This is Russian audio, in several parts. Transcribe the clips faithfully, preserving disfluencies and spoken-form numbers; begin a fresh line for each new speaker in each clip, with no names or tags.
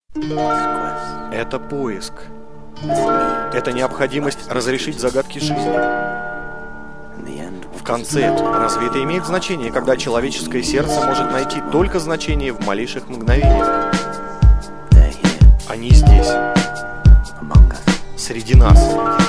Это поиск. Это необходимость разрешить загадки жизни. В конце, разве это имеет значение, когда человеческое сердце может найти только значение в малейших мгновениях? Они здесь, среди нас.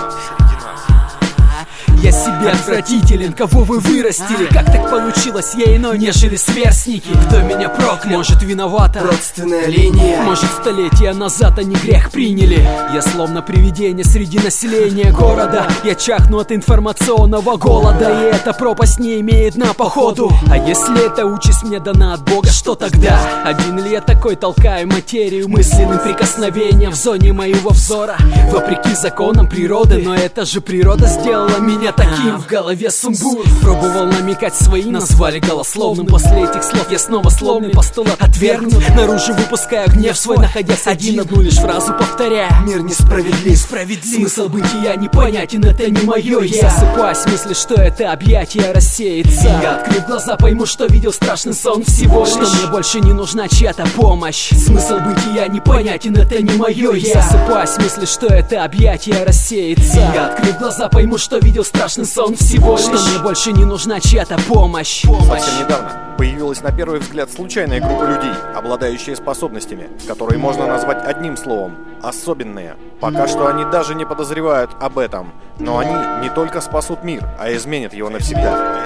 Я себе отвратителен, кого вы вырастили? Как так получилось, я иной, нежели сверстники? Кто меня проклял? Может, виновата родственная линия? Может, столетия назад они грех приняли? Я словно привидение среди населения города. Я чахну от информационного голода, и эта пропасть не имеет дна походу. А если эта участь мне дана от Бога, что тогда? Один ли я такой толкаю материю мысленным прикосновением в зоне моего взора? Вопреки законам природы, но эта же природа сделала меня таким. В голове сумбур. Пробовал намекать своим, назвали голословным. После этих слов я снова сломлен, постулат отвергнут. Наружу выпуская гнев свой, находясь один, одну лишь фразу повторяя: мир несправедлив, справедлив. Смысл бытия непонятен, это не мое я. Засыпаюсь в мысли, что это объятие рассеется. Я, открыв глаза, пойму, что видел страшный сон всего лишь. Что мне больше не нужна чья-то помощь. Смысл бытия непонятен, это не мое я. Засыпаюсь в мысли, что это объятие рассеется. Я, открыв глаза, пойму, что видел страшный сон всего лишь. Что мне больше не нужна чья-то помощь.
Совсем недавно появилась на первый взгляд случайная группа людей, обладающие способностями, которые можно назвать одним словом – особенные. Пока что они даже не подозревают об этом, но они не только спасут мир, а изменят его навсегда.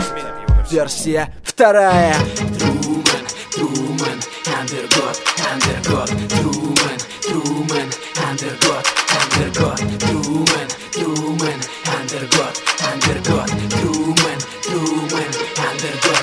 Версия вторая.
Truman, Truman, Undergod, Undergod, Truman, Truman, Undergod, Undergod, Truman, Truman, Undergod, Undergod, Truman, Truman, Undergod.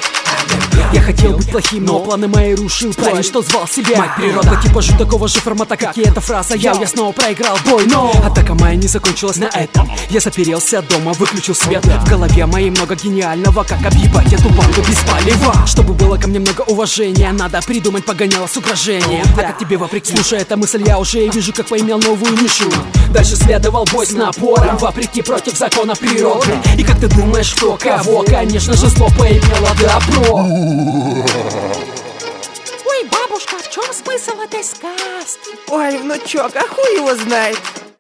Я хотел быть плохим, но планы мои рушил парень, что звал себя мать природа. Типажу такого же формата, как и эта фраза. Я, я снова проиграл бой, но атака моя не закончилась на этом. Я заперелся дома, выключил свет. В голове моей много гениального, как объебать эту банду без палева. Чтобы было ко мне много уважения, надо придумать погоняло с угрожением. А как тебе вопреки? Слушай, эта мысль, я уже вижу, как поимел новую нишу. Дальше следовал бой с напором, вопреки против закона природы. И как ты думаешь, кто кого? Конечно же, зло поимело добро.
Ой, бабушка, в чем смысл этой сказки?
Ой, внучок, а хуй его знает.